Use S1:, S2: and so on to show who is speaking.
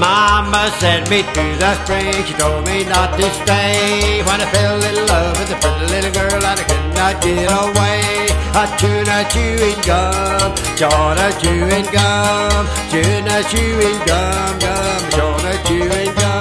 S1: Mama sent me to the spring, she told me not to stay. When I fell in love with a pretty little girl and I could not get away. A tuna chewing gum, Shauna chewing gum, tuna chewing gum, gum, Shauna chewing gum.